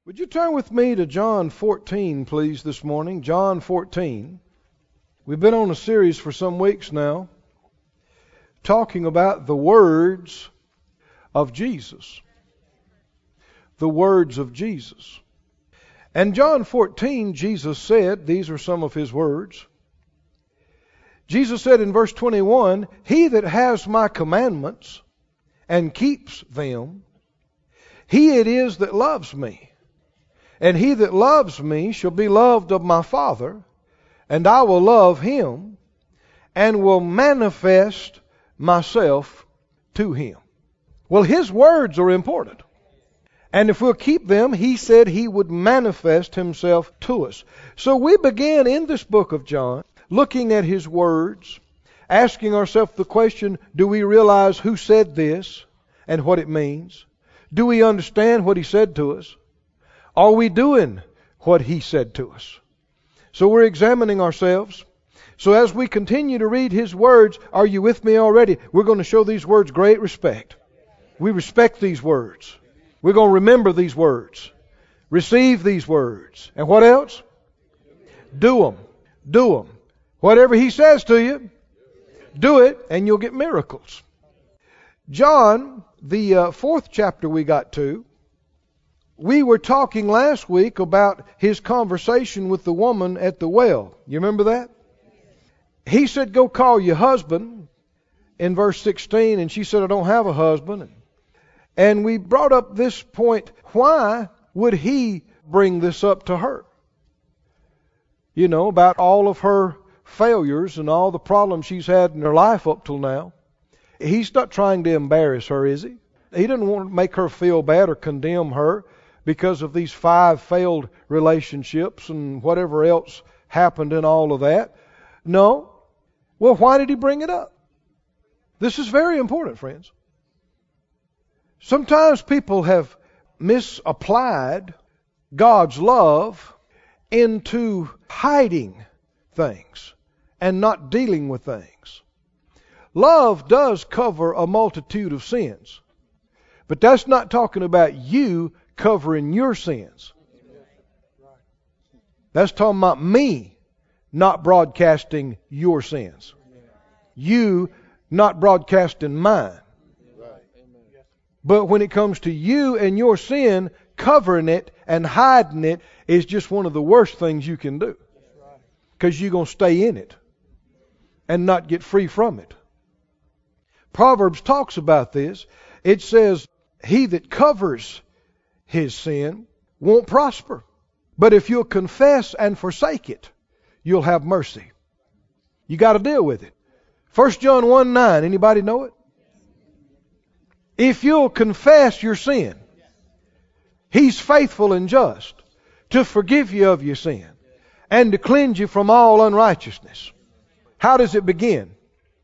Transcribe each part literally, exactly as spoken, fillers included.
Would you turn with me to John fourteen, please, this morning? John fourteen. We've been on a series for some weeks now, talking about the words of Jesus. The words of Jesus. And John fourteen, Jesus said, these are some of His words. Jesus said in verse twenty-one, "He that has my commandments and keeps them, he it is that loves me. And he that loves me shall be loved of my Father, and I will love him, and will manifest myself to him." Well, His words are important. And if we'll keep them, He said He would manifest Himself to us. So we began in this book of John, looking at His words, asking ourselves the question, do we realize who said this and what it means? Do we understand what He said to us? Are we doing what He said to us? So we're examining ourselves. So as we continue to read His words, are you with me already? We're going to show these words great respect. We respect these words. We're going to remember these words. Receive these words. And what else? Do them. Do them. Whatever He says to you, do it and you'll get miracles. John, the uh, fourth chapter we got to, we were talking last week about His conversation with the woman at the well. You remember that? He said, "Go call your husband," in verse sixteen, and she said, "I don't have a husband." And we brought up this point, why would He bring this up to her? You know, about all of her failures and all the problems she's had in her life up till now. He's not trying to embarrass her, is He? He doesn't want to make her feel bad or condemn her because of these five failed relationships and whatever else happened in all of that. No. Well, why did He bring it up? This is very important, friends. Sometimes people have misapplied God's love into hiding things and not dealing with things. Love does cover a multitude of sins. But that's not talking about you covering your sins. That's talking about me not broadcasting your sins. You not broadcasting mine. But when it comes to you and your sin, covering it and hiding it is just one of the worst things you can do. Because you're going to stay in it and not get free from it. Proverbs talks about this. It says, he that covers his sin won't prosper. But if you'll confess and forsake it, you'll have mercy. You got to deal with it. First John one nine, anybody know it? If you'll confess your sin, He's faithful and just to forgive you of your sin and to cleanse you from all unrighteousness. How does it begin?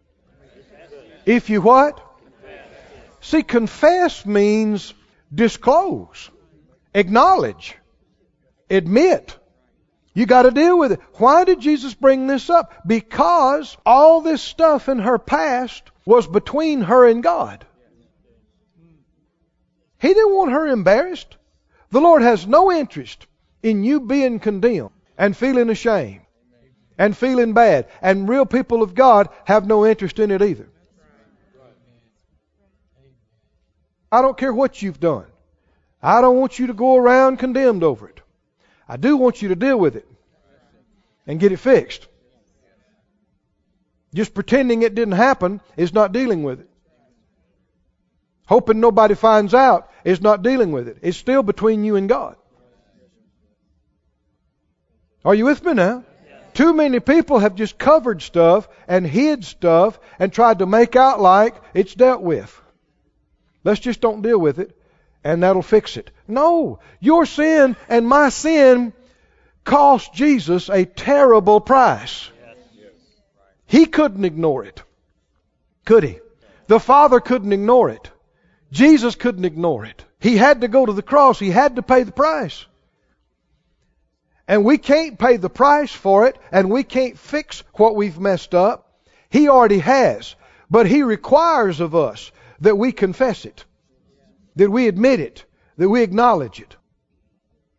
If you what? See, confess means disclose, acknowledge, admit. You got to deal with it. Why did Jesus bring this up? Because all this stuff in her past was between her and God. He didn't want her embarrassed. The Lord has no interest in you being condemned and feeling ashamed and feeling bad. And real people of God have no interest in it either. I don't care what you've done. I don't want you to go around condemned over it. I do want you to deal with it and get it fixed. Just pretending it didn't happen is not dealing with it. Hoping nobody finds out is not dealing with it. It's still between you and God. Are you with me now? Too many people have just covered stuff and hid stuff and tried to make out like it's dealt with. Let's just don't deal with it and that'll fix it. No, your sin and my sin cost Jesus a terrible price. He couldn't ignore it. Could He? The Father couldn't ignore it. Jesus couldn't ignore it. He had to go to the cross. He had to pay the price. And we can't pay the price for it, and we can't fix what we've messed up. He already has. But He requires of us that we confess it, that we admit it, that we acknowledge it.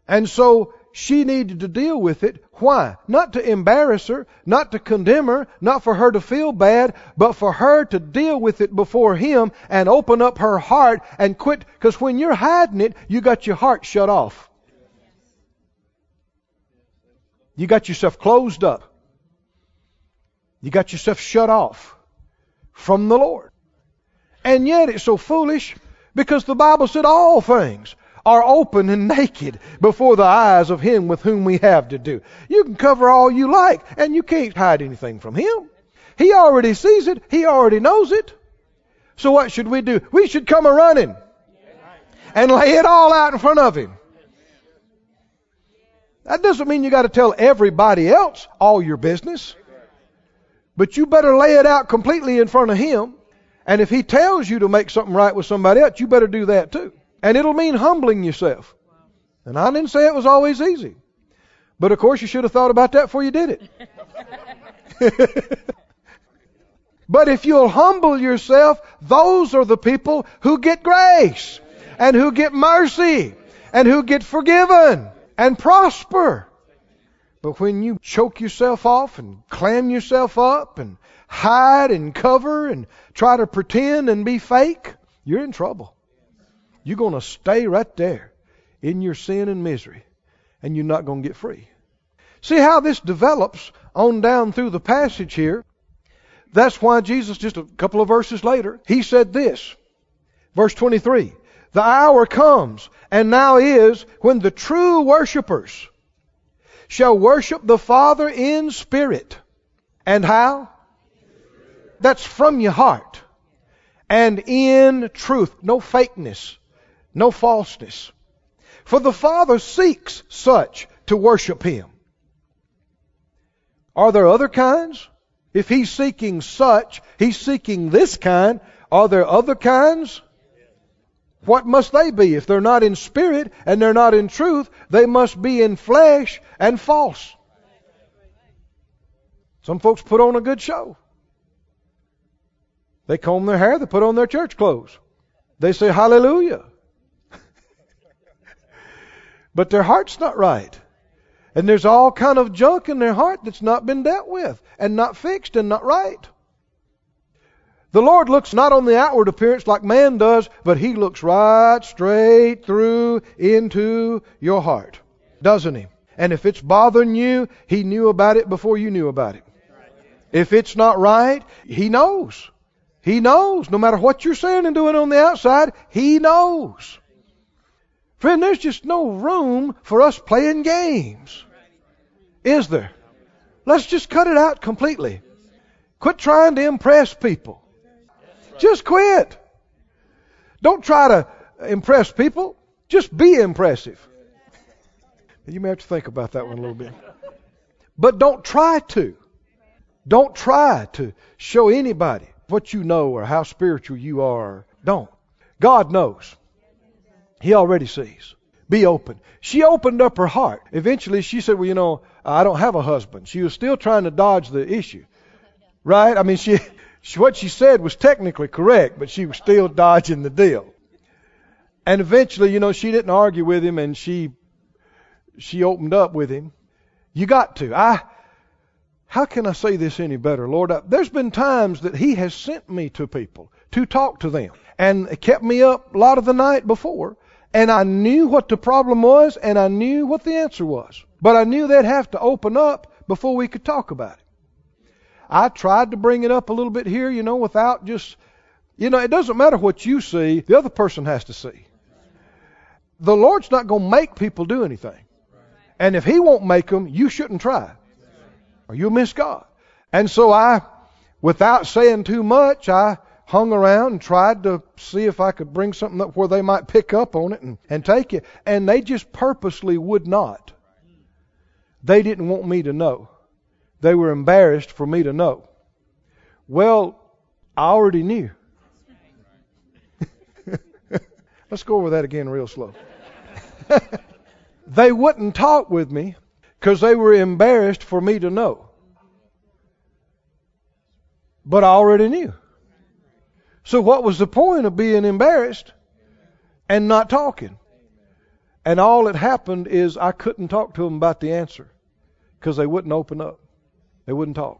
And so she needed to deal with it. Why? Not to embarrass her, not to condemn her, not for her to feel bad, but for her to deal with it before Him and open up her heart and quit. Because when you're hiding it, you got your heart shut off. You got yourself closed up. You got yourself shut off from the Lord. And yet it's so foolish, because the Bible said all things are open and naked before the eyes of Him with whom we have to do. You can cover all you like, and you can't hide anything from Him. He already sees it. He already knows it. So what should we do? We should come a-running and lay it all out in front of Him. That doesn't mean you got to tell everybody else all your business. But you better lay it out completely in front of Him. And if He tells you to make something right with somebody else, you better do that too. And it'll mean humbling yourself. And I didn't say it was always easy. But of course you should have thought about that before you did it. But if you'll humble yourself, those are the people who get grace, and who get mercy, and who get forgiven, and prosper. But when you choke yourself off and clam yourself up and hide and cover and try to pretend and be fake, you're in trouble. You're going to stay right there in your sin and misery, and you're not going to get free. See how this develops on down through the passage here. That's why Jesus, just a couple of verses later, He said this. Verse twenty-three. The hour comes, and now is, when the true worshipers shall worship the Father in spirit. And how? That's from your heart. And in truth. No fakeness. No falseness. For the Father seeks such to worship Him. Are there other kinds? If He's seeking such, He's seeking this kind. Are there other kinds? What must they be? If they're not in spirit and they're not in truth, they must be in flesh and false. Some folks put on a good show. They comb their hair, they put on their church clothes. They say hallelujah. But their heart's not right. And there's all kind of junk in their heart that's not been dealt with and not fixed and not right. The Lord looks not on the outward appearance like man does, but He looks right straight through into your heart, doesn't He? And if it's bothering you, He knew about it before you knew about it. If it's not right, He knows. He knows. No matter what you're saying and doing on the outside, He knows. Friend, there's just no room for us playing games. Is there? Let's just cut it out completely. Quit trying to impress people. Just quit. Don't try to impress people. Just be impressive. You may have to think about that one a little bit. But don't try to. Don't try to show anybody what you know or how spiritual you are. Don't. God knows. He already sees. Be open. She opened up her heart. Eventually she said, well, you know, I don't have a husband. She was still trying to dodge the issue. Right? I mean, she, she what she said was technically correct, but she was still dodging the deal. And eventually, you know, she didn't argue with him, and she she opened up with him. You got to. I how can I say this any better, Lord? I, there's been times that He has sent me to people to talk to them, and kept me up a lot of the night before. And I knew what the problem was, and I knew what the answer was. But I knew they'd have to open up before we could talk about it. I tried to bring it up a little bit here, you know, without just, you know, it doesn't matter what you see, the other person has to see. The Lord's not going to make people do anything. And if He won't make them, you shouldn't try. Or you'll miss God. And so I, without saying too much, I hung around and tried to see if I could bring something up where they might pick up on it and, and take it. And they just purposely would not. They didn't want me to know. They were embarrassed for me to know. Well, I already knew. Let's go over that again real slow. They wouldn't talk with me because they were embarrassed for me to know. But I already knew. So what was the point of being embarrassed and not talking? And all that happened is I couldn't talk to them about the answer because they wouldn't open up. They wouldn't talk.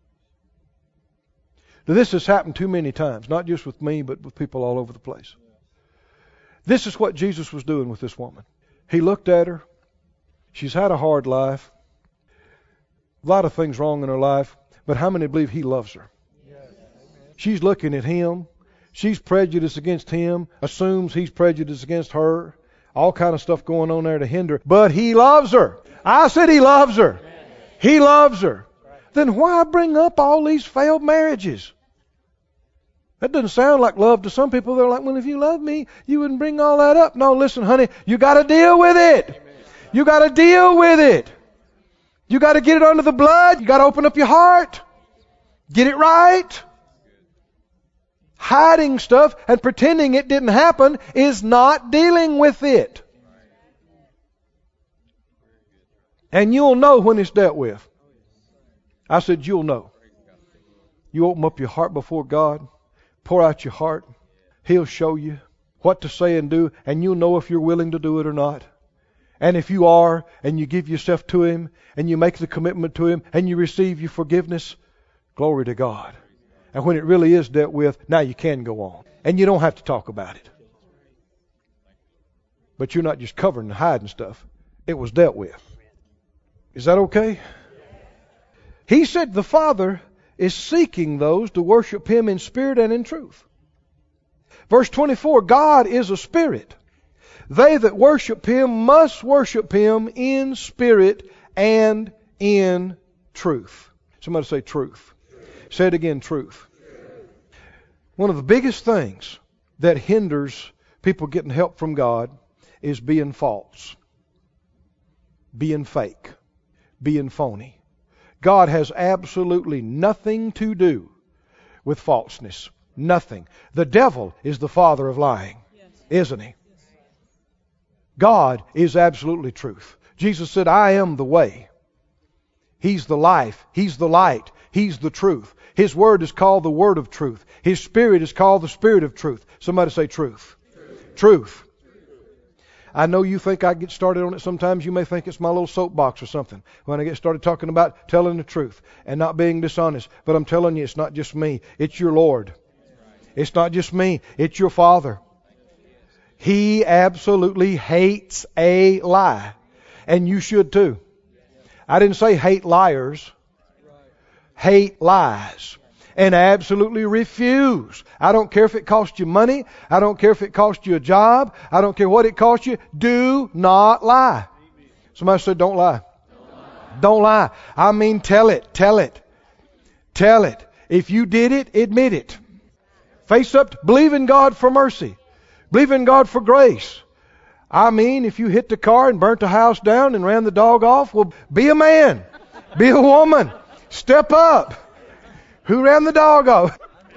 Now, this has happened too many times, not just with me, but with people all over the place. This is what Jesus was doing with this woman. He looked at her. She's had a hard life. A lot of things wrong in her life. But how many believe He loves her? She's looking at Him. She's prejudiced against Him. Assumes He's prejudiced against her. All kind of stuff going on there to hinder. But He loves her. I said He loves her. He loves her. Then why bring up all these failed marriages? That doesn't sound like love to some people. They're like, well, if you love me, you wouldn't bring all that up. No, listen, honey, you got to deal with it. You got to deal with it. You got to get it under the blood. You got to open up your heart. Get it right. Hiding stuff and pretending it didn't happen is not dealing with it. And you'll know when it's dealt with. I said, you'll know. You open up your heart before God. Pour out your heart. He'll show you what to say and do, and you'll know if you're willing to do it or not. And if you are, and you give yourself to Him, and you make the commitment to Him, and you receive your forgiveness, glory to God. And when it really is dealt with, now you can go on. And you don't have to talk about it. But you're not just covering and hiding stuff. It was dealt with. Is that okay? He said the Father is seeking those to worship Him in spirit and in truth. Verse twenty-four, God is a spirit. They that worship Him must worship Him in spirit and in truth. Somebody say truth. Truth. Say it again, truth. Truth. One of the biggest things that hinders people getting help from God is being false, being fake, being phony. God has absolutely nothing to do with falseness. Nothing. The devil is the father of lying, yes. Isn't he? Yes. God is absolutely truth. Jesus said, I am the way. He's the life. He's the light. He's the truth. His word is called the word of truth. His spirit is called the spirit of truth. Somebody say truth. Truth. Truth. I know you think I get started on it sometimes. You may think it's my little soapbox or something when I get started talking about telling the truth and not being dishonest. But I'm telling you, it's not just me. It's your Lord. It's not just me. It's your Father. He absolutely hates a lie. And you should too. I didn't say hate liars. Hate lies. And absolutely refuse. I don't care if it costs you money. I don't care if it costs you a job. I don't care what it costs you. Do not lie. Somebody said, don't lie. Don't lie. Don't lie. I mean, tell it. Tell it. Tell it. If you did it, admit it. Face up. Believe in God for mercy. Believe in God for grace. I mean, if you hit the car and burnt the house down and ran the dog off, well, be a man. Be a woman. Step up. Who ran the dog off?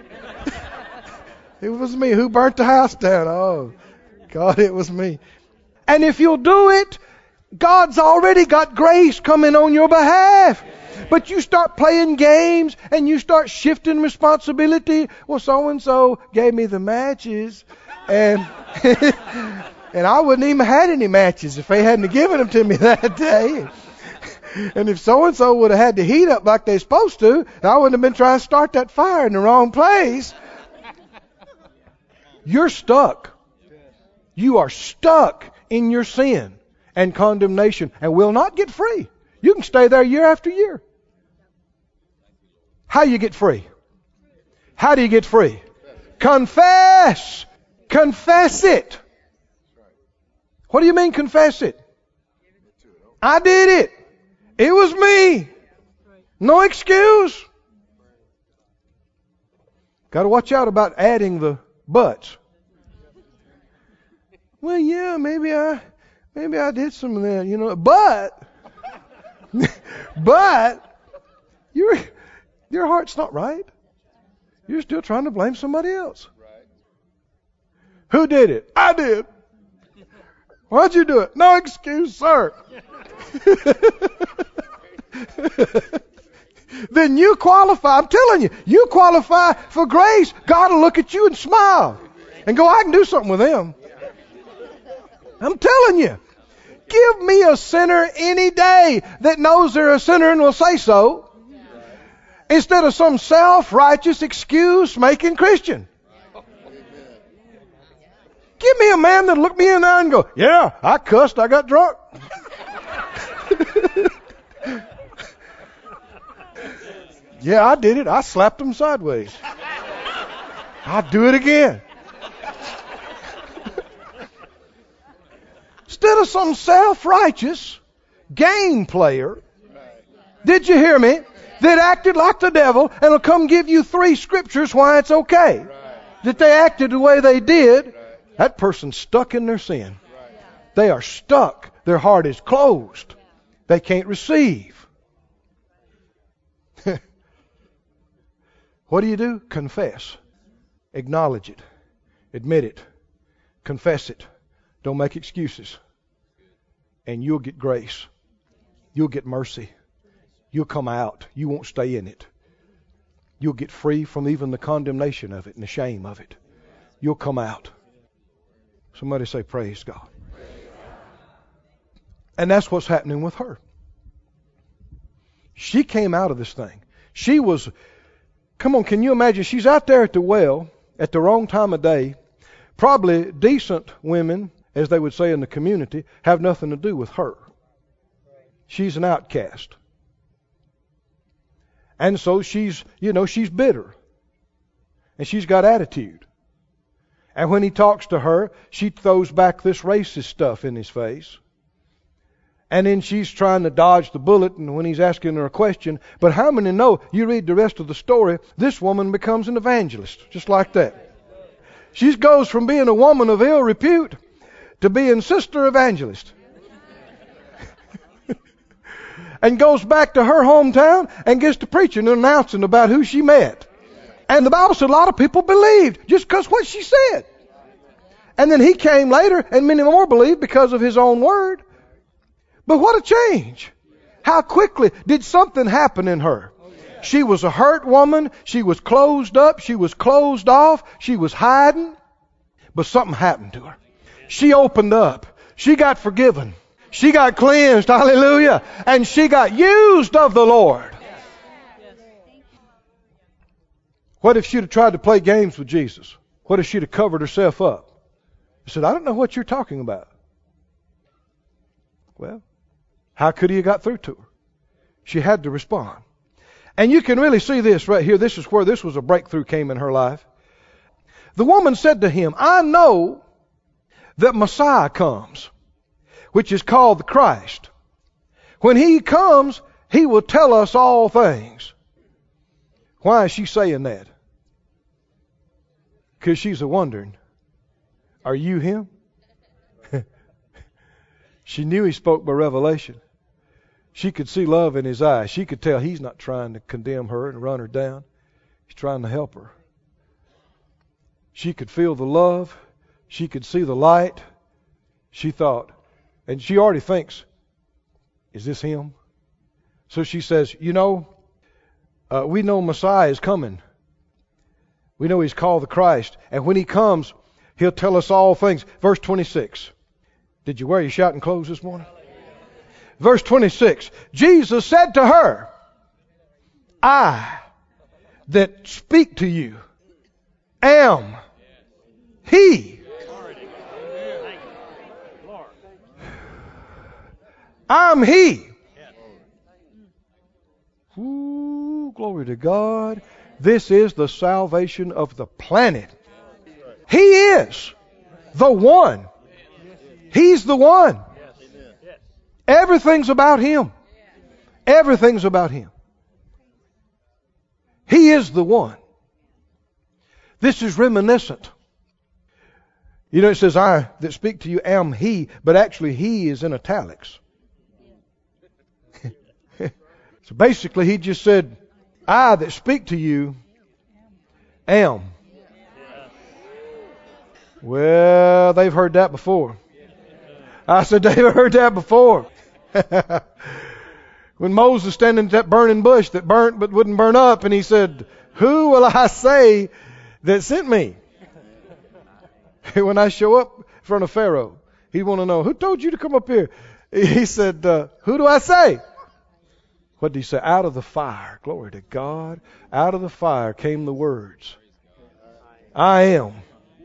It was me. Who burnt the house down? Oh, God, it was me. And if you'll do it, God's already got grace coming on your behalf. But you start playing games and you start shifting responsibility. Well, so-and-so gave me the matches. And and I wouldn't even had any matches if they hadn't given them to me that day. And if so-and-so would have had the heat up like they're supposed to, I wouldn't have been trying to start that fire in the wrong place. You're stuck. You are stuck in your sin and condemnation and will not get free. You can stay there year after year. How do you get free? How do you get free? Confess. Confess it. What do you mean confess it? I did it. It was me. No excuse. Got to watch out about adding the buts. Well, yeah, maybe I, maybe I did some of that, you know. But, but, your your heart's not right. You're still trying to blame somebody else. Who did it? I did. Why'd you do it? No excuse, sir. Then you qualify. I'm telling you, you qualify for grace. God will look at you and smile and go, I can do something with them. I'm telling you, Give me a sinner any day that knows they're a sinner and will say so, instead of some self-righteous excuse-making Christian. Give me a man that'll look me in the eye and go, yeah, I cussed, I got drunk. Yeah, I did it. I slapped him sideways. I'll do it again. Instead of some self-righteous game player, did you hear me, that acted like the devil and will come give you three scriptures why it's okay that they acted the way they did, that person's stuck in their sin. They are stuck. Their heart is closed. They can't receive. What do you do? Confess. Acknowledge it. Admit it. Confess it. Don't make excuses. And you'll get grace. You'll get mercy. You'll come out. You won't stay in it. You'll get free from even the condemnation of it and the shame of it. You'll come out. Somebody say, praise God. And that's what's happening with her. She came out of this thing. She was, come on, can you imagine? She's out there at the well at the wrong time of day. Probably decent women, as they would say in the community, have nothing to do with her. She's an outcast. And so she's, you know, she's bitter. And she's got attitude. And when he talks to her, she throws back this racist stuff in his face. And then she's trying to dodge the bullet and when he's asking her a question. But how many know, you read the rest of the story, this woman becomes an evangelist, just like that. She goes from being a woman of ill repute to being sister evangelist. And goes back to her hometown and gets to preaching and announcing about who she met. And the Bible said a lot of people believed just because what she said. And then he came later and many more believed because of his own word. But what a change. How quickly did something happen in her? She was a hurt woman. She was closed up. She was closed off. She was hiding. But something happened to her. She opened up. She got forgiven. She got cleansed. Hallelujah. And she got used of the Lord. What if she'd have tried to play games with Jesus? What if she'd have covered herself up? He said, I don't know what you're talking about. Well, how could he have got through to her? She had to respond. And you can really see this right here. This is where this was a breakthrough came in her life. The woman said to him, I know that Messiah comes, which is called the Christ. When he comes, he will tell us all things. Why is she saying that? Because she's a wondering, are you him? She knew he spoke by revelation. She could see love in his eyes. She could tell he's not trying to condemn her and run her down. He's trying to help her. She could feel the love. She could see the light. She thought, and she already thinks, is this him? So she says, you know, uh, we know Messiah is coming. We know he's called the Christ. And when he comes, he'll tell us all things. Verse twenty-six. Did you wear your shouting clothes this morning? Verse twenty-six. Jesus said to her, I that speak to you am he. I'm he. Ooh, glory to God. This is the salvation of the planet. He is the one. He's the one. Everything's about him. Everything's about him. He is the one. This is reminiscent. You know, it says, I that speak to you am he, but actually he is in italics. So basically he just said, I that speak to you am. Well, they've heard that before. I said, they've heard that before. When Moses standing at that burning bush that burnt but wouldn't burn up, and he said, who will I say that sent me? When I show up in front of Pharaoh, he'd want to know, who told you to come up here? He said, uh, who do I say? What did he say? Out of the fire. Glory to God. Out of the fire came the words. I am.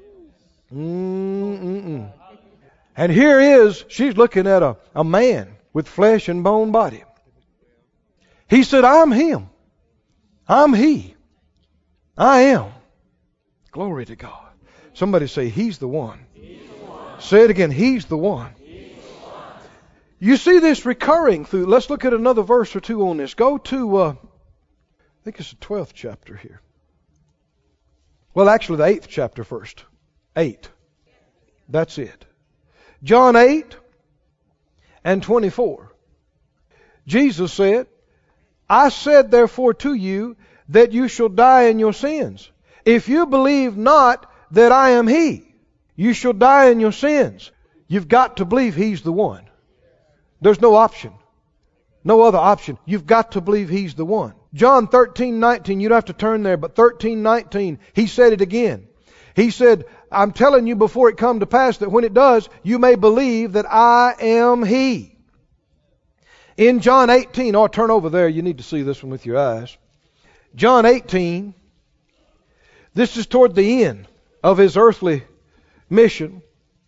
Mm-mm-mm. And here is, she's looking at a, a man with flesh and bone body. He said, I'm him. I'm he. I am. Glory to God. Somebody say, he's the one. He's the one. Say it again. He's the one. He's the one. You see this recurring through. Let's look at another verse or two on this. Go to, uh, I think it's the twelfth chapter here. Well, actually the eighth chapter first. Eight. That's it. John eight and twenty-four. Jesus said, I said therefore to you that you shall die in your sins. If you believe not that I am He, you shall die in your sins. You've got to believe He's the one. There's no option. No other option. You've got to believe He's the one. John thirteen nineteen, you don't have to turn there, but thirteen nineteen, He said it again. He said, I'm telling you before it come to pass that when it does, you may believe that I am He. In John eighteen, or turn over there, you need to see this one with your eyes. John eighteen, this is toward the end of His earthly mission.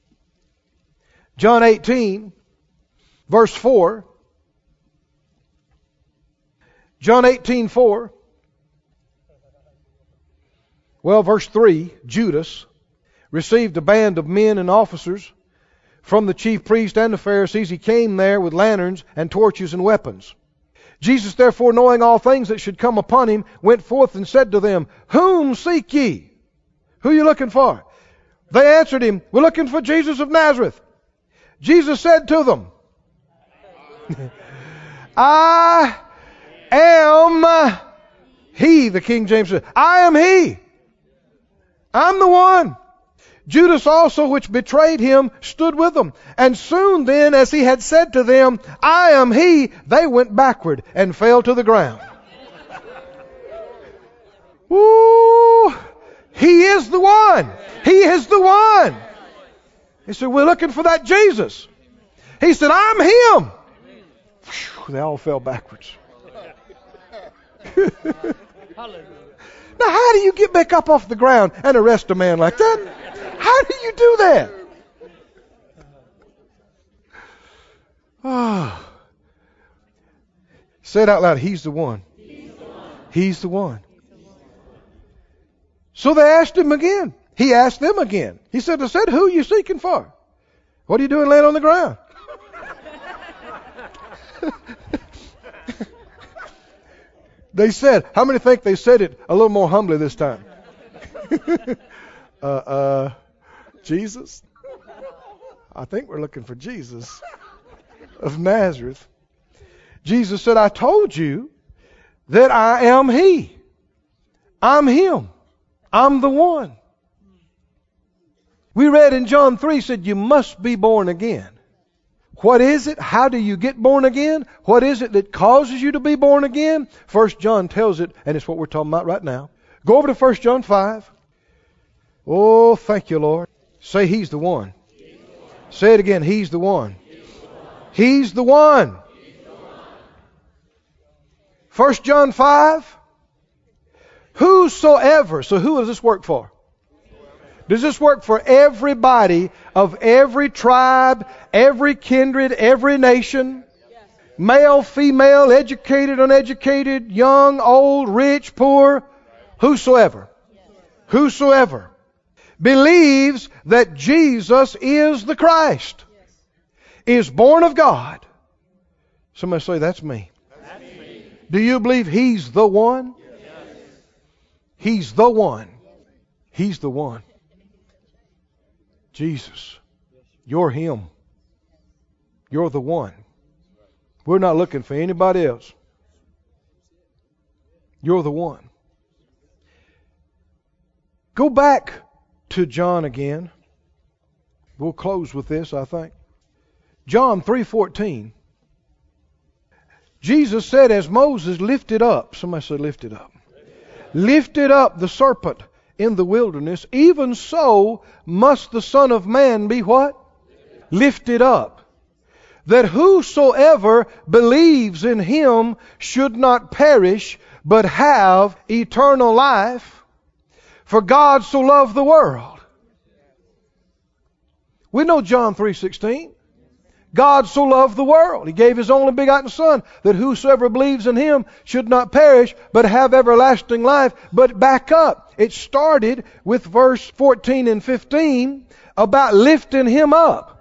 John eighteen, verse four. John eighteen, four. Well, verse three, Judas received a band of men and officers from the chief priests and the Pharisees. He came there with lanterns and torches and weapons. Jesus, therefore, knowing all things that should come upon him, went forth and said to them, whom seek ye? Who are you looking for? They answered him, we're looking for Jesus of Nazareth. Jesus said to them, I am He, the King James said. I am He. I'm the one. Judas also, which betrayed him, stood with them. And soon then, as he had said to them, I am He, they went backward and fell to the ground. Woo! He is the one. He is the one. He said, we're looking for that Jesus. He said, I'm Him. Whew, they all fell backwards. Now, how do you get back up off the ground and arrest a man like that? How do you do that? Oh. Say it out loud. He's the one. He's the one. He's the one. So they asked him again. He asked them again. He said, I said, who are you seeking for? What are you doing laying on the ground? They said, how many think they said it a little more humbly this time? uh, uh, Jesus? I think we're looking for Jesus of Nazareth. Jesus said, I told you that I am He. I'm Him. I'm the one. We read in John three, said you must be born again. What is it? How do you get born again? What is it that causes you to be born again? First John tells it, and it's what we're talking about right now. Go over to First John five. Oh, thank you, Lord. Say He's the one. He's the one. Say it again. He's the one. He's the one. He's the one. First John five. Whosoever. So who does this work for? Does this work for everybody of every tribe, every kindred, every nation? Yes. Male, female, educated, uneducated, young, old, rich, poor, whosoever. Yes. Whosoever believes that Jesus is the Christ, yes, is born of God. Somebody say, that's me. That's me. Do you believe He's the one? Yes. He's the one. He's the one. Jesus, you're Him. You're the one. We're not looking for anybody else. You're the one. Go back to John again. We'll close with this, I think. John three fourteen. Jesus said, as Moses lifted up, somebody said lifted up, lifted up the serpent in the wilderness, even so must the Son of Man be what? Lifted up, that whosoever believes in him should not perish, but have eternal life. For God so loved the world. We know John three sixteen. God so loved the world. He gave His only begotten Son, that whosoever believes in Him should not perish, but have everlasting life. But back up. It started with verse fourteen and fifteen about lifting Him up.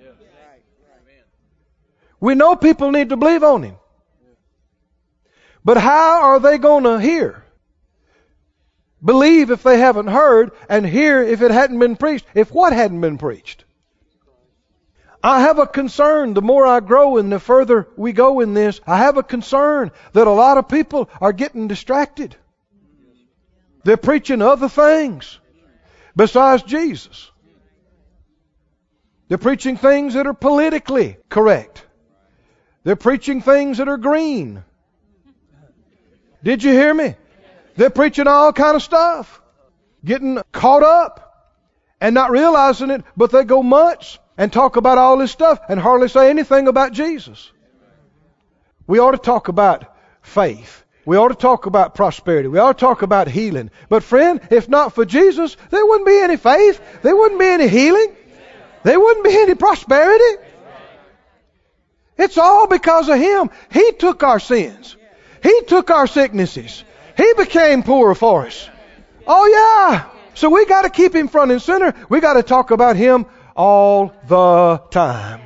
We know people need to believe on Him. But how are they going to hear? Believe if they haven't heard, and hear if it hadn't been preached. If what hadn't been preached? I have a concern, the more I grow and the further we go in this, I have a concern that a lot of people are getting distracted. They're preaching other things besides Jesus. They're preaching things that are politically correct. They're preaching things that are green. Did you hear me? They're preaching all kind of stuff. Getting caught up and not realizing it, but they go months and talk about all this stuff and hardly say anything about Jesus. We ought to talk about faith. We ought to talk about prosperity. We ought to talk about healing. But friend, if not for Jesus, there wouldn't be any faith. There wouldn't be any healing. There wouldn't be any prosperity. It's all because of Him. He took our sins. He took our sicknesses. He became poor for us. Oh yeah. So we got to keep Him front and center. We got to talk about Him all the time.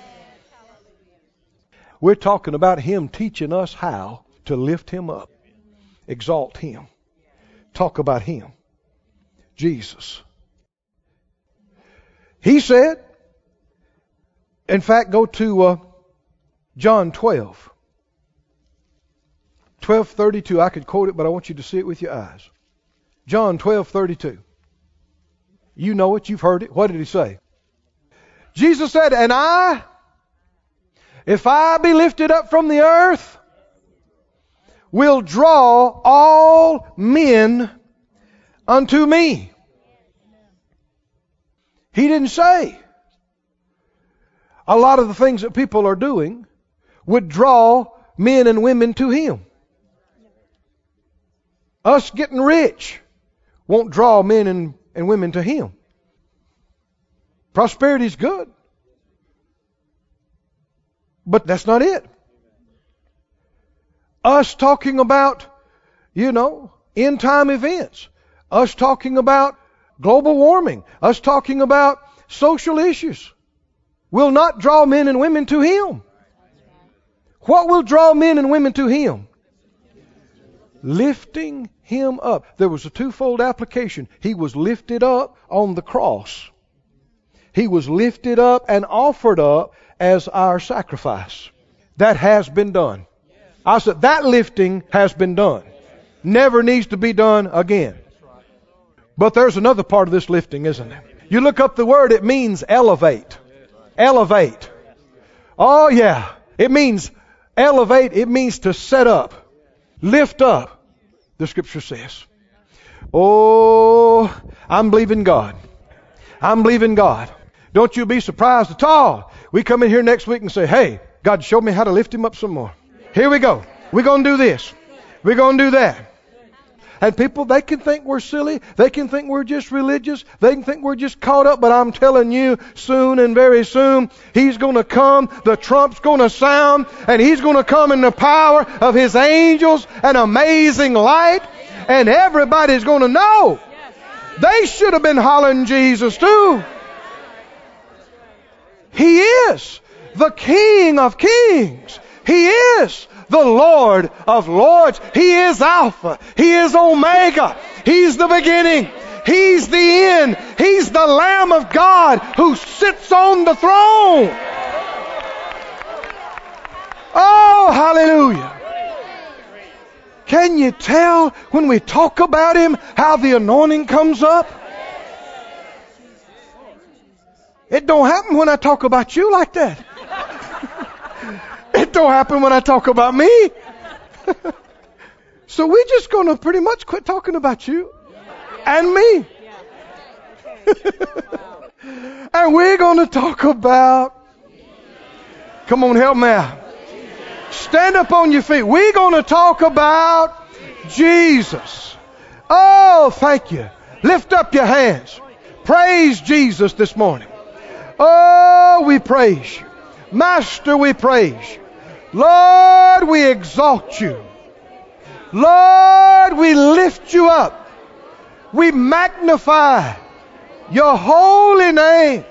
We're talking about Him teaching us how to lift Him up, exalt Him, talk about Him, Jesus. He said, in fact, go to uh, John twelve. twelve thirty-two. I could quote it, but I want you to see it with your eyes. John twelve thirty-two. You know it. You've heard it. What did He say? Jesus said, and I, if I be lifted up from the earth, will draw all men unto me. He didn't say a lot of the things that people are doing would draw men and women to Him. Us getting rich won't draw men and, and women to Him. Prosperity is good. But that's not it. Us talking about, you know, end time events. Us talking about global warming. Us talking about social issues will not draw men and women to Him. What will draw men and women to Him? Lifting Him up. There was a twofold application. He was lifted up on the cross. He was lifted up and offered up as our sacrifice. That has been done. I said that lifting has been done. Never needs to be done again. But there's another part of this lifting, isn't there? You look up the word, it means elevate. Elevate. Oh yeah. It means elevate. It means to set up. Lift up. The scripture says. Oh, I'm believing God. I'm believing God. Don't you be surprised at all. We come in here next week and say, hey, God, show me how to lift Him up some more. Here we go. We're going to do this. We're going to do that. And people, they can think we're silly. They can think we're just religious. They can think we're just caught up. But I'm telling you, soon and very soon, He's going to come. The trump's going to sound. And He's going to come in the power of His angels and amazing light. And everybody's going to know. They should have been hollering Jesus too. He is the King of Kings. He is the Lord of Lords. He is Alpha. He is Omega. He's the beginning. He's the end. He's the Lamb of God who sits on the throne. Oh, hallelujah. Can you tell when we talk about Him how the anointing comes up? It don't happen when I talk about you like that. It don't happen when I talk about me. So we're just going to pretty much quit talking about you and me. And we're going to talk about Come on, help me out. Stand up on your feet. We're going to talk about Jesus. Oh, thank you. Lift up your hands. Praise Jesus this morning. Oh, we praise you. Master, we praise you. Lord, we exalt you. Lord, we lift you up. We magnify your holy name.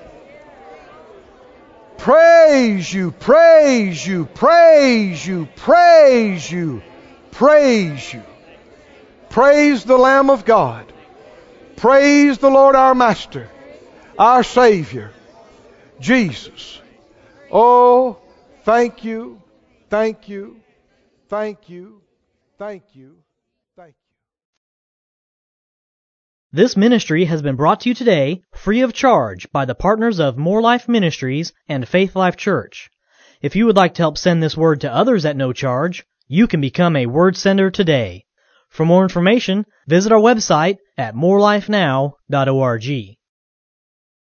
Praise you, praise you, praise you, praise you, praise you. Praise the Lamb of God. Praise the Lord our Master, our Savior, Jesus. Oh, thank you, thank you, thank you, thank you, thank you. This ministry has been brought to you today free of charge by the partners of More Life Ministries and Faith Life Church. If you would like to help send this word to others at no charge, you can become a word sender today. For more information, visit our website at more life now dot org.